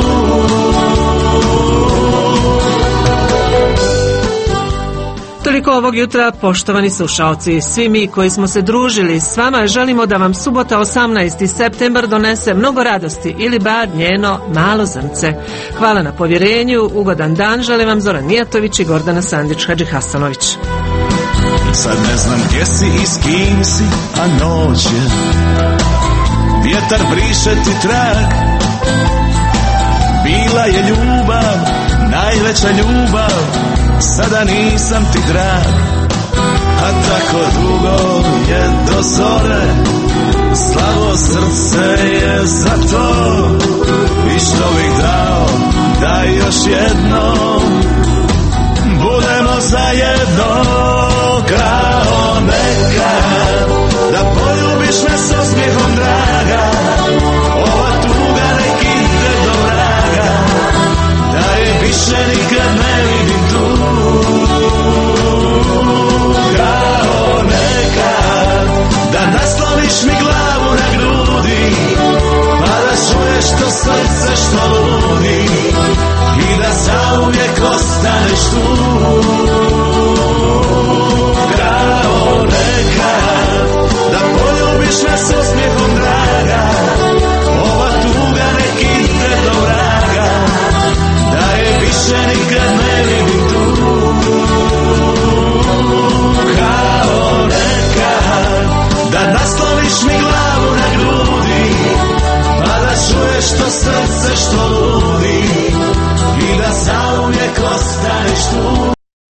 Toliko ovog jutra, poštovani slušalci. Svi mi koji smo se družili s vama želimo da vam subota osamnaesti septembar donese mnogo radosti ili bar njeno malo zrnce. Hvala na povjerenju, ugodan dan žele vam Zoran Mijatović i Gordana Sandić Hadžihasanović. sad ne znam gdje si i s kim si, a noć je. Vjetar briše ti trag, bila je ljubav, najveća ljubav, sada nisam ti drag. A tako dugo je do zore, slabo srce je za to. I što bih dao da još jednom budemo zajedno. Kraj